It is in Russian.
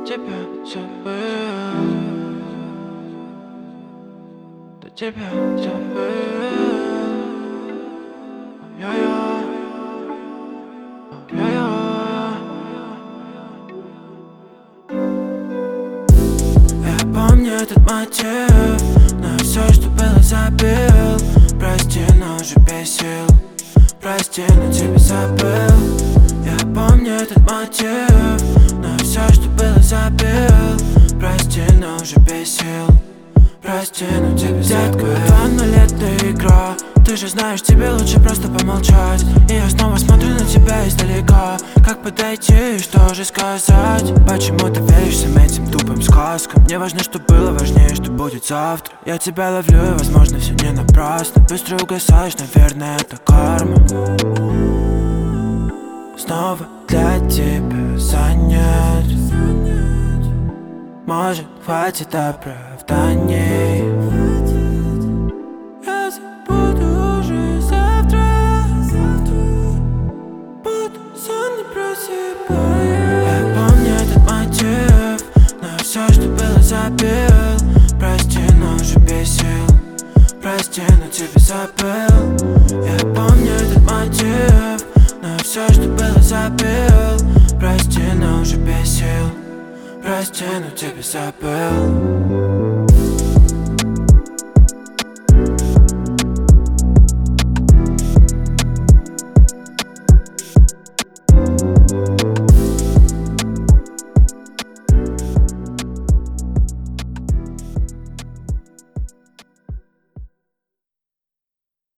тебя забыл, до тебя забыл. Я помню этот мотив, но все, что было, забил. Прости, но уже без сил. Прости, но тебя забыл. Я помню этот мотив, но все, что было, забил. Прости, но уже без сил. Прости, но тебя забыл. Детка, 2-0 это игра. Ты же знаешь, тебе лучше просто помолчать. И я снова смотрю на тебя издалека. Как подойти и что же сказать? Почему ты веришь всем этим тупым сказкам? Мне важно, что было, важнее, что будет завтра. Я тебя ловлю, и возможно все не напрасно. Быстро угасаешь, наверное, это карма. Снова для тебя занят. Может, хватит оправданий. Я забуду уже завтра. Буду сон не просыпаясь. Я помню этот мотив, но все, что было, забил. Прости, но уже без сил. Прости, но тебя забыл. Я помню этот мотив, но все, что было, забил. Прости, но уже без сил. Прости, но тебя забыл.